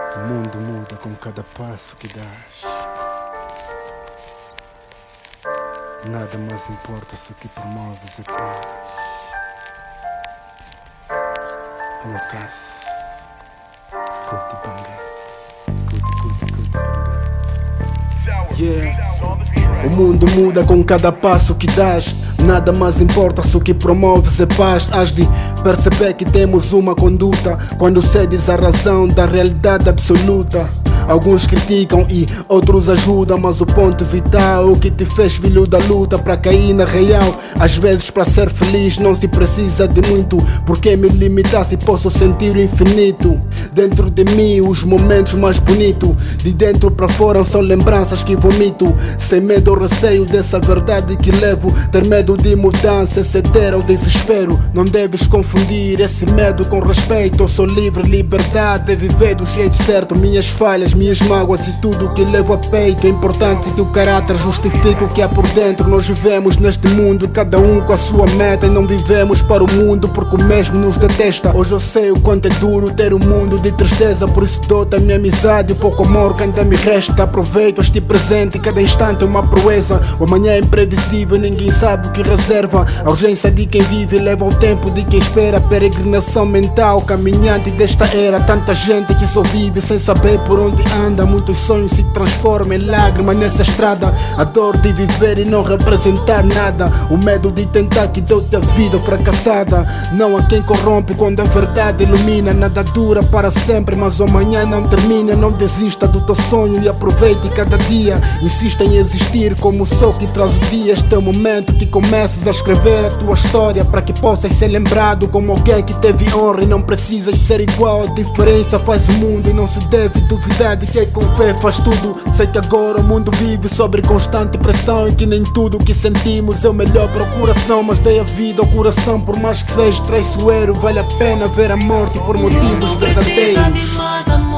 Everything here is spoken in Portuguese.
O mundo muda com cada passo que dás. Nada mais importa se o que promoves é paz. Alocasse. Cuti bangue. Cuti bangue. Yeah. O mundo muda com cada passo que dás. Nada mais importa se o que promoves é paz. Has de perceber que temos uma conduta quando cedes a razão da realidade absoluta. Alguns criticam e outros ajudam, mas o ponto vital é o que te fez filho da luta para cair na real. Às vezes para ser feliz não se precisa de muito. Porque me limitar se posso sentir o infinito dentro de mim, os momentos mais bonitos. De dentro para fora são lembranças que vomito, sem medo ou receio dessa verdade que levo. Ter medo de mudança, ceder ao desespero. Não deves confundir esse medo com respeito. Eu sou livre, liberdade é viver do jeito certo. Minhas falhas, minhas mágoas e tudo que levo a peito. É importante que o caráter justifique o que há por dentro. Nós vivemos neste mundo, cada um com a sua meta. E não vivemos para o mundo porque o mesmo nos detesta. Hoje eu sei o quanto é duro ter um mundo de tristeza. Por isso dou-te a minha amizade e o pouco amor que ainda me resta. Aproveito este presente, cada instante é uma proeza. O amanhã é imprevisível, ninguém sabe o que reserva. A urgência de quem vive leva ao tempo de quem espera. Peregrinação mental, caminhante desta era. Tanta gente que só vive sem saber por onde anda. Muitos sonhos se transformam em lágrimas nessa estrada. A dor de viver e não representar nada. O medo de tentar que deu-te a vida fracassada. Não há quem corrompe quando a verdade ilumina. Nada dura para sempre, mas o amanhã não termina. Não desista do teu sonho e aproveite cada dia. Insista em existir como o sol que traz o dia. Este é o momento que começas a escrever a tua história, para que possas ser lembrado como alguém que teve honra. E não precisas ser igual, a diferença faz o mundo. E não se deve duvidar de quem com fé faz tudo. Sei que agora o mundo vive sobre constante pressão e que nem tudo o que sentimos é o melhor para o coração. Mas dei a vida ao coração, por mais que seja traiçoeiro. Vale a pena ver a morte por motivos verdadeiros.